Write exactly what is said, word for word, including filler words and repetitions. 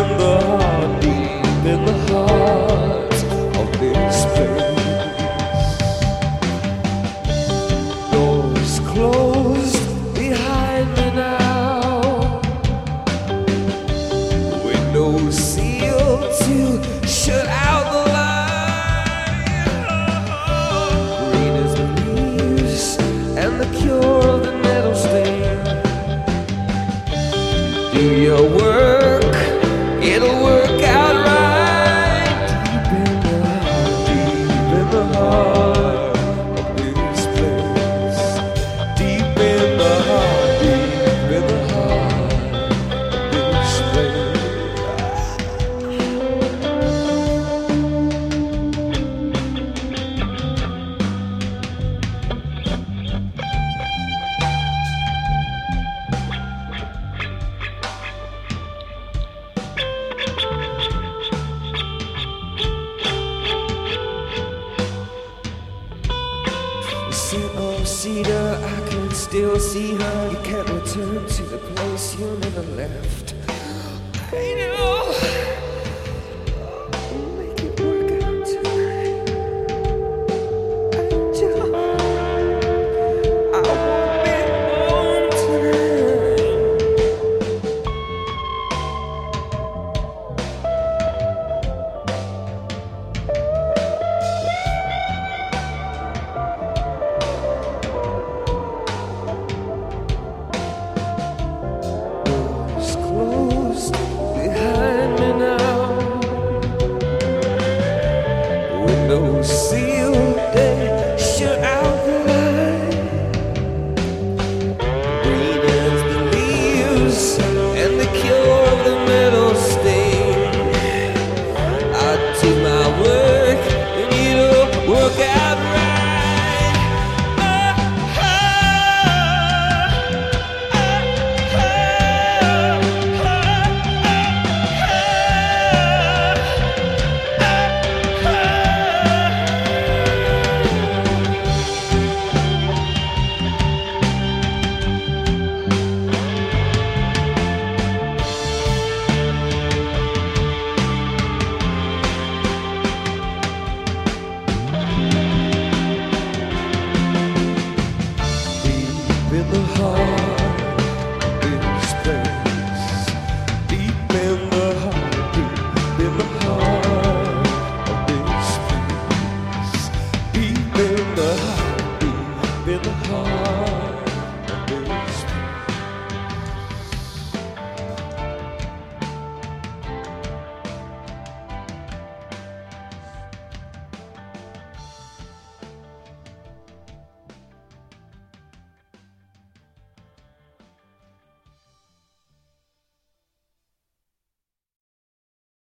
in the heart, deep in the heart of this place. Doors closed behind me now, windows sealed to shut out the light. Green as the leaves and the cure of the metal stain. Do your work, it'll work out right. Deep in the heart, deep in the heart of this place. Deep in the heart, deep in the heart of this place. Sit on cedar, I can still see her. You can't return to the place you never left. I